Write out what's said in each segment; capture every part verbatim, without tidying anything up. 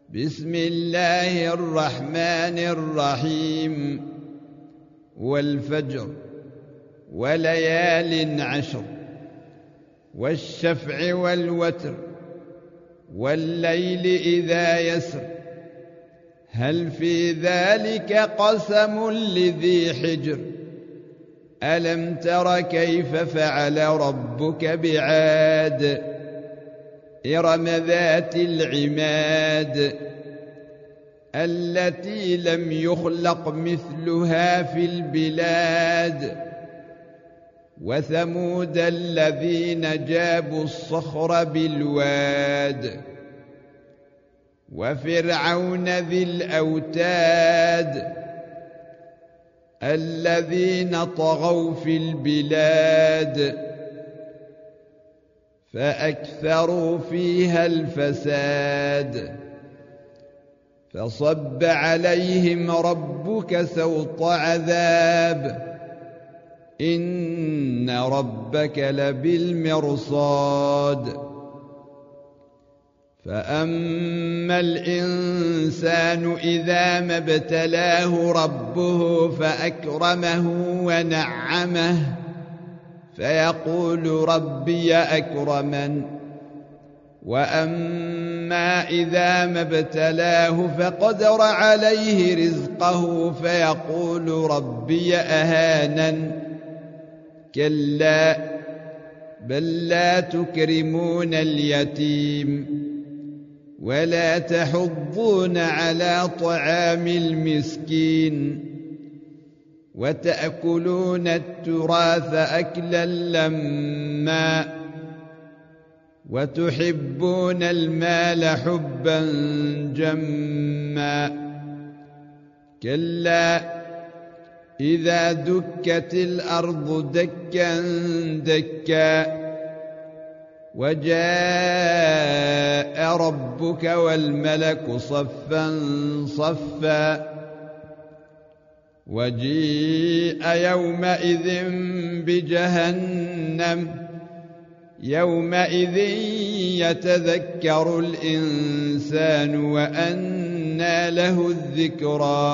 بسم الله الرحمن الرحيم والفجر وليال عشر والشفع والوتر والليل إذا يسر هل في ذلك قسم لذي حجر ألم تر كيف فعل ربك بعاد إرم ذات العماد التي لم يخلق مثلها في البلاد وثمود الذين جابوا الصخر بالواد وفرعون ذي الأوتاد الذين طغوا في البلاد فأكثروا فيها الفساد فصب عليهم ربك سوط عذاب إن ربك لبالمرصاد فأما الإنسان إذا ما ابتلاه ربه فأكرمه ونعمه فيقول ربي أكرمن وأما إذا ما ابتلاه فقدر عليه رزقه فيقول ربي أهانن كلا بل لا تكرمون اليتيم ولا تحضون على طعام المسكين وتأكلون التراث أكلا لما وتحبون المال حبا جما كلا إذا دكت الأرض دكا دكا وجاء ربك والملك صفا صفا وجيء يومئذ بجهنم يومئذ يتذكر الإنسان وأنى له الذكرى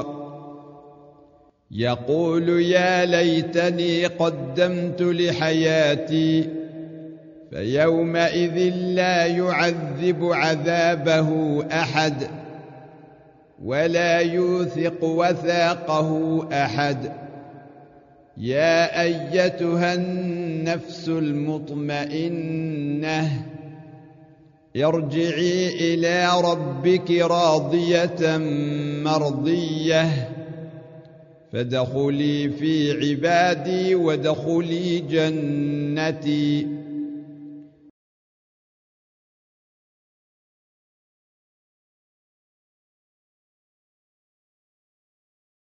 يقول يا ليتني قدمت لحياتي فيومئذ لا يعذب عذابه أحد ولا يوثق وثاقه أحد يا أيتها النفس المطمئنة ارجعي إلى ربك راضية مرضية فادخلي في عبادي وادخلي جنتي